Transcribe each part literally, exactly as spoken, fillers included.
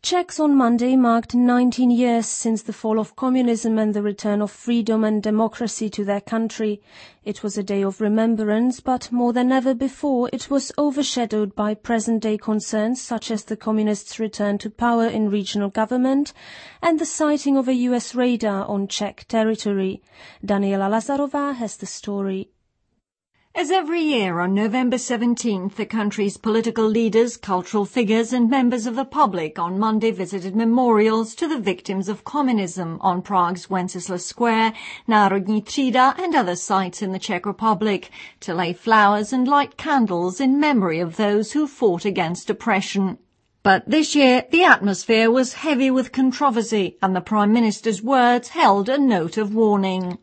Czechs on Monday marked nineteen years since the fall of communism and the return of freedom and democracy to their country. It was a day of remembrance, but more than ever before it was overshadowed by present-day concerns such as the communists' return to power in regional government and the sighting of a U S radar on Czech territory. Daniela Lazarová has the story. As every year on November seventeenth, the country's political leaders, cultural figures and members of the public on Monday visited memorials to the victims of communism on Prague's Wenceslas Square, Národní třída and other sites in the Czech Republic to lay flowers and light candles in memory of those who fought against oppression. But this year the atmosphere was heavy with controversy and the Prime Minister's words held a note of warning.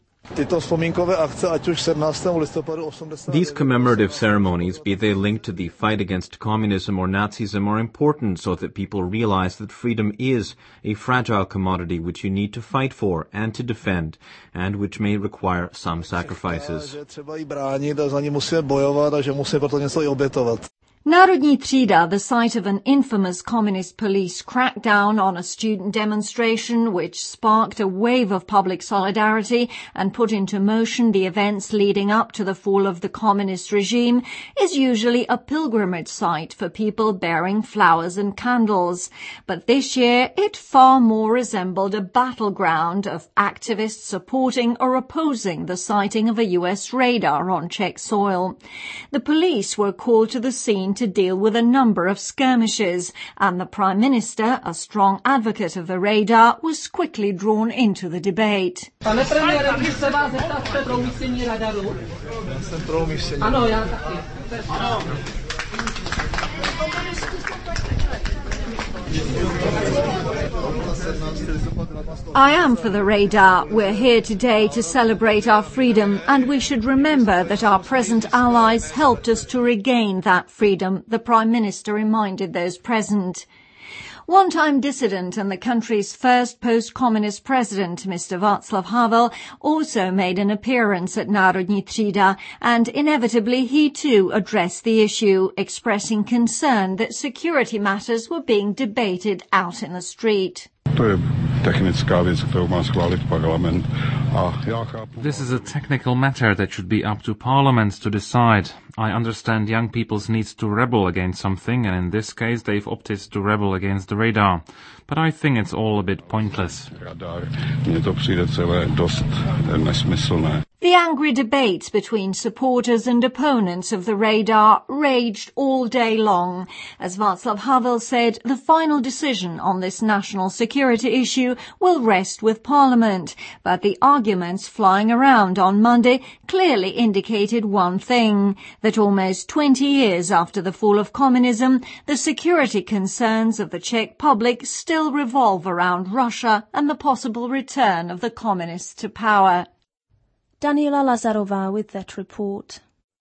These commemorative ceremonies, be they linked to the fight against communism or Nazism, are important so that people realize that freedom is a fragile commodity which you need to fight for and to defend, and which may require some sacrifices. Národní třída, the site of an infamous communist police crackdown on a student demonstration which sparked a wave of public solidarity and put into motion the events leading up to the fall of the communist regime, is usually a pilgrimage site for people bearing flowers and candles. But this year it far more resembled a battleground of activists supporting or opposing the sighting of a U S radar on Czech soil. The police were called to the scene to deal with a number of skirmishes, and the Prime Minister, a strong advocate of the radar, was quickly drawn into the debate. Pane premiére, můžu se vás zeptat, jste pro umístění radaru? Já jsem pro umístění. Ano, já taky. Ano. I am for the radar. We're here today to celebrate our freedom, and we should remember that our present allies helped us to regain that freedom, the Prime Minister reminded those present. One-time dissident and the country's first post-communist president, Mister Václav Havel, also made an appearance at Národní třída, and inevitably he too addressed the issue, expressing concern that security matters were being debated out in the street. This is a technical matter that should be up to Parliament to decide. I understand young people's needs to rebel against something, and in this case they've opted to rebel against the radar. But I think it's all a bit pointless. The angry debate between supporters and opponents of the radar raged all day long. As Václav Havel said, the final decision on this national security issue will rest with Parliament. But the arguments flying around on Monday clearly indicated one thing, that almost twenty years after the fall of communism, the security concerns of the Czech public still revolve around Russia and the possible return of the communists to power. Daniela Lazarová with that report.